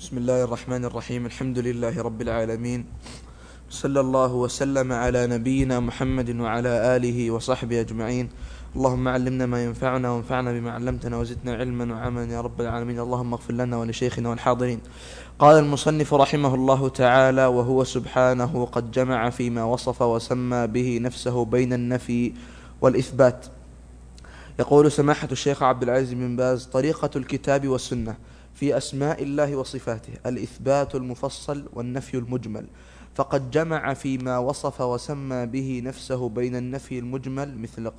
بسم الله الرحمن الرحيم. الحمد لله رب العالمين، صلى الله وسلم على نبينا محمد وعلى آله وصحبه أجمعين. اللهم علمنا ما ينفعنا وانفعنا بما علمتنا وزدنا علما وعملا يا رب العالمين. اللهم اغفر لنا ولشيخنا والحاضرين. قال المصنف رحمه الله تعالى: وهو سبحانه قد جمع فيما وصف وسمى به نفسه بين النفي والإثبات. يقول سماحة الشيخ عبد العزيز بن باز: طريقة الكتاب والسنة في أسماء الله وصفاته الإثبات المفصل والنفي المجمل، فقد جمع فيما وصف وسمى به نفسه بين النفي المجمل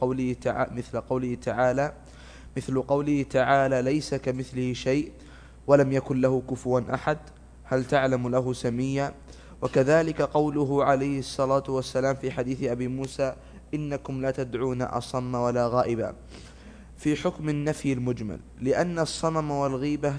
مثل قوله تعالى ليس كمثله شيء ولم يكن له كفوا أحد هل تعلم له سميا. وكذلك قوله عليه الصلاة والسلام في حديث أبي موسى: إنكم لا تدعون أصم ولا غائبا، في حكم النفي المجمل، لأن الصمم والغيبة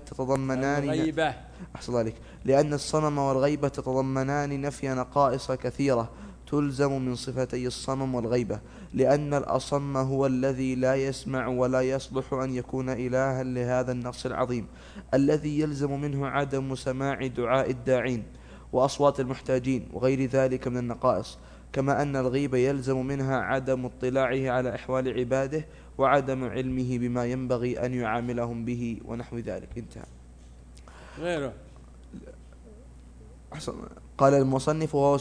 تتضمنان نفي نقائص كثيرة تلزم من صفتي الصمم والغيبة، لأن الأصم هو الذي لا يسمع ولا يصلح أن يكون إلها لهذا النقص العظيم الذي يلزم منه عدم سماع دعاء الداعين وأصوات المحتاجين وغير ذلك من النقائص، كما أن الغيبة يلزم منها عدم اطلاعه على أحوال عباده وعدم علمه بما ينبغي أن يعاملهم به ونحو ذلك. انتهى. غيره. قال المصنف: وهو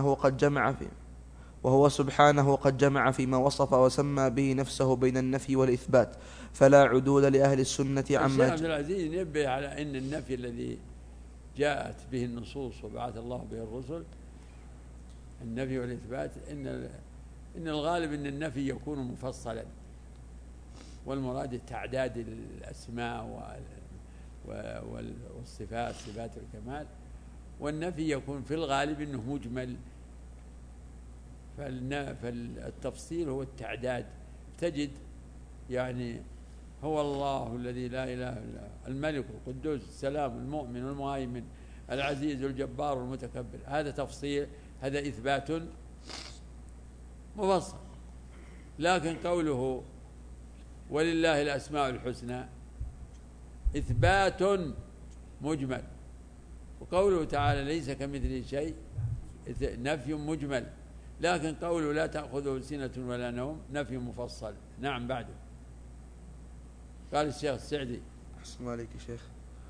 سبحانه قد جمع فيما وصف وسمى به نفسه بين النفي والإثبات، فلا عدول لأهل السنة عما الشيخ عبد العزيز ينبه على أن النفي الذي جاءت به النصوص وبعث الله به الرسل، النفي والإثبات، إن الغالب أن النفي يكون مفصلا، والمراد تعداد الأسماء والصفات، صفات الكمال، والنفي يكون في الغالب أنه مجمل، فالتفصيل هو التعداد. تجد يعني هو الله الذي لا إله إلا الملك القدوس السلام المؤمن المهيمن العزيز الجبار المتكبر، هذا تفصيل، هذا إثبات مفصل. لكن قوله ولله الأسماء الحسنى إثبات مجمل، وقوله تعالى ليس كمثله شيء نفي مجمل، لكن قوله لا تأخذه سنة ولا نوم نفي مفصل. نعم. بعده قال الشيخ السعدي: أحسن عليك يا شيخ.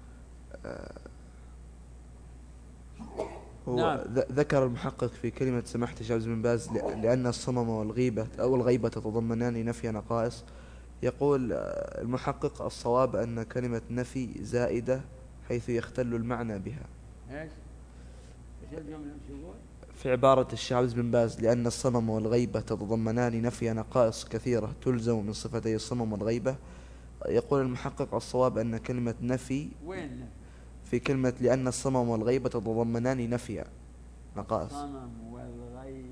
نعم. ذكر المحقق في كلمة سماحة الشيخ بن باز: لأن الصمم والغيبة أو الغيبة تتضمنان نفي نقائص. يقول المحقق: الصواب أن كلمة نفي زائدة حيث يختل المعنى بها. ايش الجملة يقول؟ في عبارة الشيخ بن باز: لأن الصمم والغيبة تتضمنان نفي نقائص كثيرة تلزم من صفتي الصمم والغيبة. يقول المحقق: الصواب أن كلمة نفي وين؟ في كلمة لأن الصمم والغيبة تتضمنان نفي نقائص. الصمم والغيبة.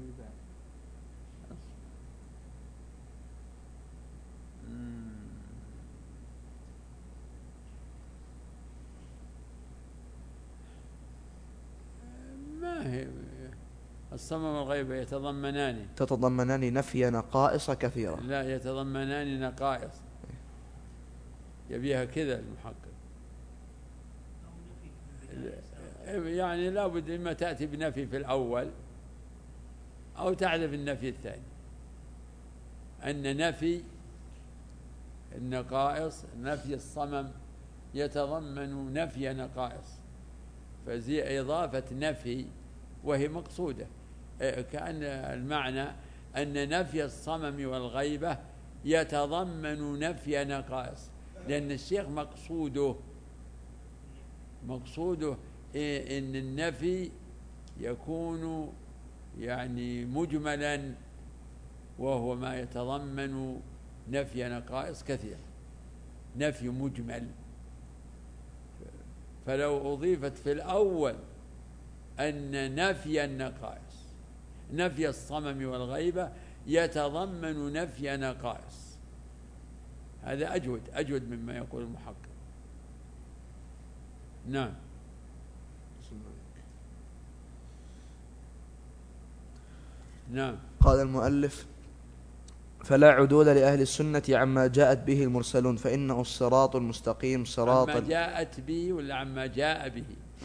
ما هي الصمم والغيبة تتضمنان نفي نقائص كثيرة. لا، يتضمنان نقائص، يبيها كذا المحقق. يعني لابد إما تأتي بنفي في الأول أو تحذف النفي الثاني. أن نفي النقائص، نفي الصمم يتضمن نفي نقائص، فزي إضافة نفي وهي مقصودة، كأن المعنى أن نفي الصمم والغيبة يتضمن نفي نقائص، لأن الشيخ مقصوده إن النفي يكون يعني مجملا، وهو ما يتضمن نفي نقائص كثيرة، نفي مجمل. فلو أضيفت في الأول أن نفي النقائص، نفي الصمم والغيبة يتضمن نفي نقائص، هذا أجود مما يقول المحقق. نعم. نعم. قال المؤلف: فلا عدول لأهل السنة عما جاءت به المرسلون، فإنه الصراط المستقيم صراط عما جاءت به ولا عما جاء به؟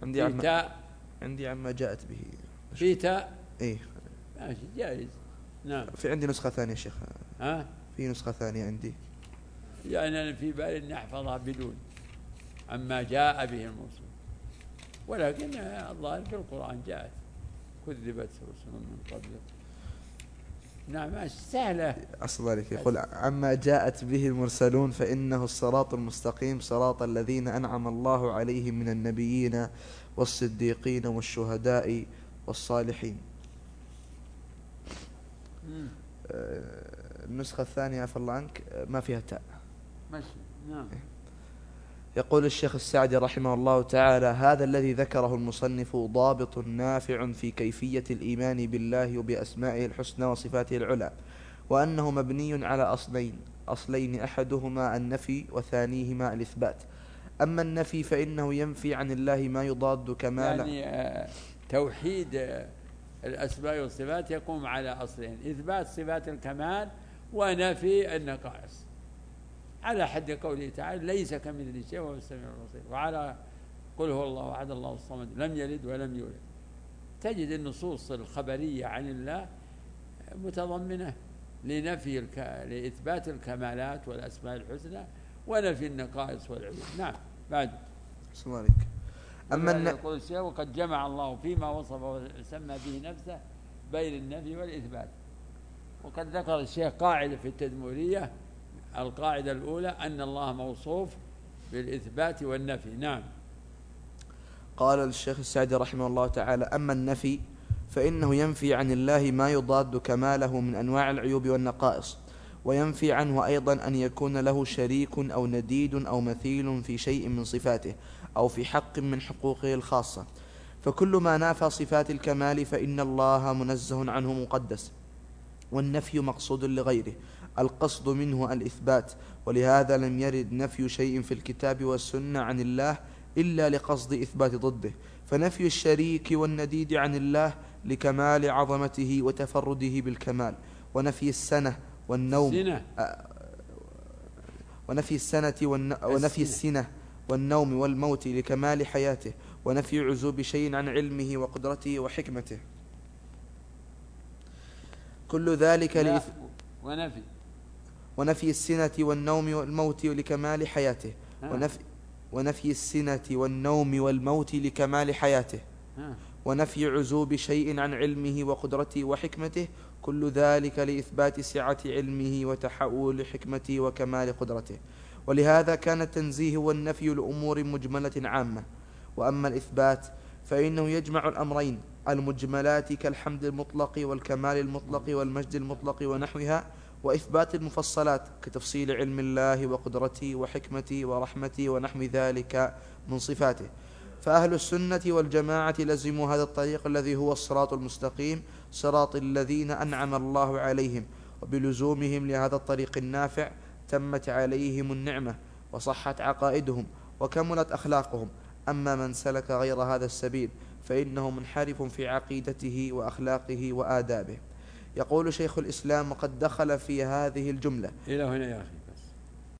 عندي في تاء، عندي عما جاءت به في تاء، إيه ماشي جائز. نعم. في عندي نسخة ثانية شيخ. ها؟ في نسخة ثانية عندي. يعني أنا في بالي أن أحفظها بدون عما جاء به المرسل، ولكن الظاهر في القرآن جاءت كذبت رسل من قبل. نعم ماشي سهلة. أصل ذلك يقول عما جاءت به المرسلون فإنه الصراط المستقيم صراط الذين أنعم الله عليهم من النبيين والصديقين والشهداء والصالحين. النسخة الثانية عفى الله عنك ما فيها تاء. ماشي. نعم. يقول الشيخ السعدي رحمه الله تعالى: هذا الذي ذكره المصنف ضابط نافع في كيفية الإيمان بالله وبأسمائه الحسنى وصفاته العلى، وأنه مبني على أصلين أحدهما النفي وثانيهما الإثبات. أما النفي فإنه ينفي عن الله ما يضاد كمال، يعني توحيد الأسماء والصفات يقوم على أصلين: إثبات صفات الكمال ونفي النقائص، على حد قوله تعالى: ليس كمثله شيء وهو السميع البصير، وعلى قل هو الله أحد الله الصمد لم يلد ولم يولد. تجد النصوص الخبرية عن الله متضمنة لنفي لإثبات الكمالات والأسماء الحسنى ونفي النقائص والعيوب. نعم. بعد سمارك. أما يقول الشيخ: وقد جمع الله فيما وصف وسمى به نفسه بين النفي والإثبات. وقد ذكر الشيخ قاعدة في التدمورية، القاعدة الأولى أن الله موصوف بالإثبات والنفي. نعم. قال الشيخ السعدي رحمه الله تعالى: أما النفي فإنه ينفي عن الله ما يضاد كماله من أنواع العيوب والنقائص، وينفي عنه أيضا أن يكون له شريك أو نديد أو مثيل في شيء من صفاته أو في حق من حقوقه الخاصة. فكل ما نافى صفات الكمال فإن الله منزه عنه مقدس، والنفي مقصود لغيره، القصد منه الإثبات. ولهذا لم يرد نفي شيء في الكتاب والسنة عن الله إلا لقصد إثبات ضده، فنفي الشريك والنديد عن الله لكمال عظمته وتفرده بالكمال، ونفي السنة والنوم ونفي السنة والنوم والموت لكمال حياته، ونفي عزوب شيء عن علمه وقدرته وحكمته. كل ذلك ونفي السنة والنوم والموت لكمال حياته، ونفي السنة والنوم والموت لكمال حياته، ونفي عزوب شيء عن علمه وقدرته وحكمته. كل ذلك لإثبات سعة علمه وتحول حكمته وكمال قدرته. ولهذا كان التنزيه والنفي لأمور مجملة عامة. وأما الإثبات فإنه يجمع الأمرين المجملات كالحمد المطلق والكمال المطلق والمجد المطلق ونحوها، وإثبات المفصلات كتفصيل علم الله وقدرته وحكمته ورحمته ونحو ذلك من صفاته. فأهل السنة والجماعة لزموا هذا الطريق الذي هو الصراط المستقيم، صراط الذين أنعم الله عليهم، وبلزومهم لهذا الطريق النافع تمت عليهم النعمة وصحت عقائدهم وكملت أخلاقهم. أما من سلك غير هذا السبيل فإنه منحرف في عقيدته وأخلاقه وآدابه. يقول شيخ الإسلام: وقد دخل في هذه الجملة. إلى هنا يا أخي.